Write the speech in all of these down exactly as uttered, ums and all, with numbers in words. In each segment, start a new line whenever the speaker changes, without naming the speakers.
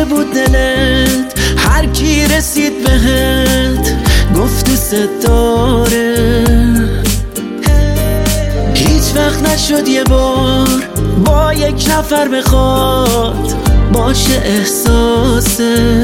بود دلت؟ هر کی رسید بهت گفت دوست داره، هیچ وقت نشد یه بار با یک نفر بخواد باشه احساست.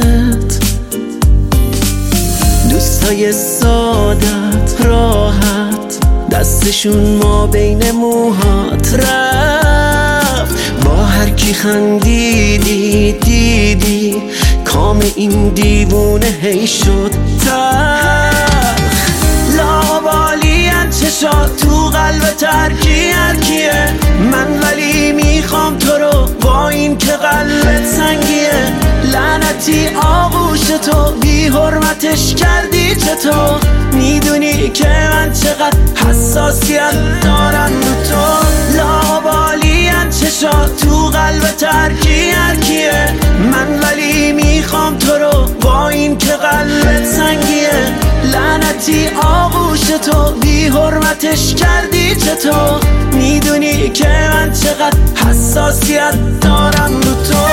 دوستای سادت راحت دستشون ما بین موهات رفت، با هر کی خندیدی دیدی کام این دیوونه هی شد تلخ. لابالین چشات تو قلب ترکی هر کیه، من ولی میخوام تو رو با این که قلبت سنگیه. لعنتی آغوش تو بی حرمتش کردی چطور؟ میدونی که من چقدر حساسیت دارم رو تو. لابالین چشات تو قلب ترکی هر کیه، من ولی میخوام تو رو با این که قلبت سنگیه. لعنتی آغوش تو بی حرمتش کردی چطور؟ میدونی که من چقدر حساسیت دارم رو تو.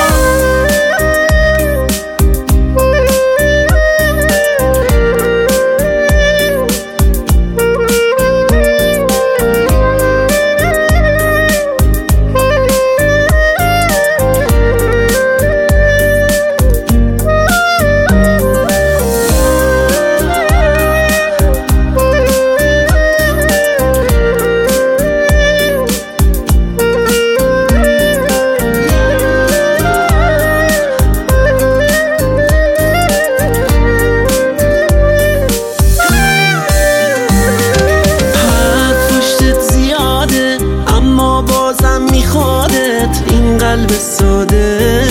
بازم میخوادت این قلب ساده،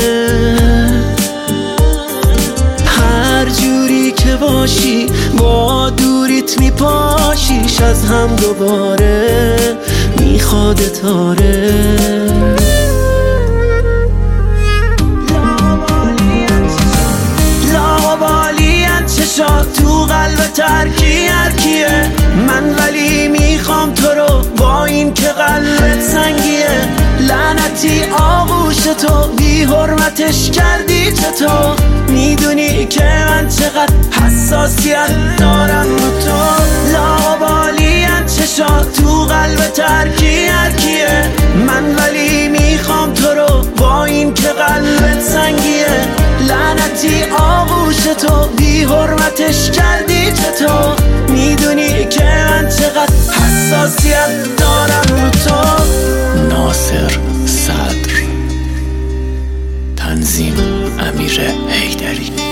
هر جوری که باشی با دوریت میپاشیش از هم دوباره میخوادت آره. لابالین چشات تو قلب ترکی هر کیه، من ولی میخوام تو رو با این که قلبت سنگیه. لعنتی آغوش تو بی حرمتش کردی چطور؟ میدونی که من چقدر حساسیت دارم رو تو. لابالین چشات تو قلب ترکی هر کیه، من ولی میخوام تو رو با این که قلبت سنگیه. لعنتی آغوش تو بی حرمتش کردی چطور؟ میدونی که من چقدر حساسیت دارم رو تو.
ناصر صدر، تنظیم امیر حیدری.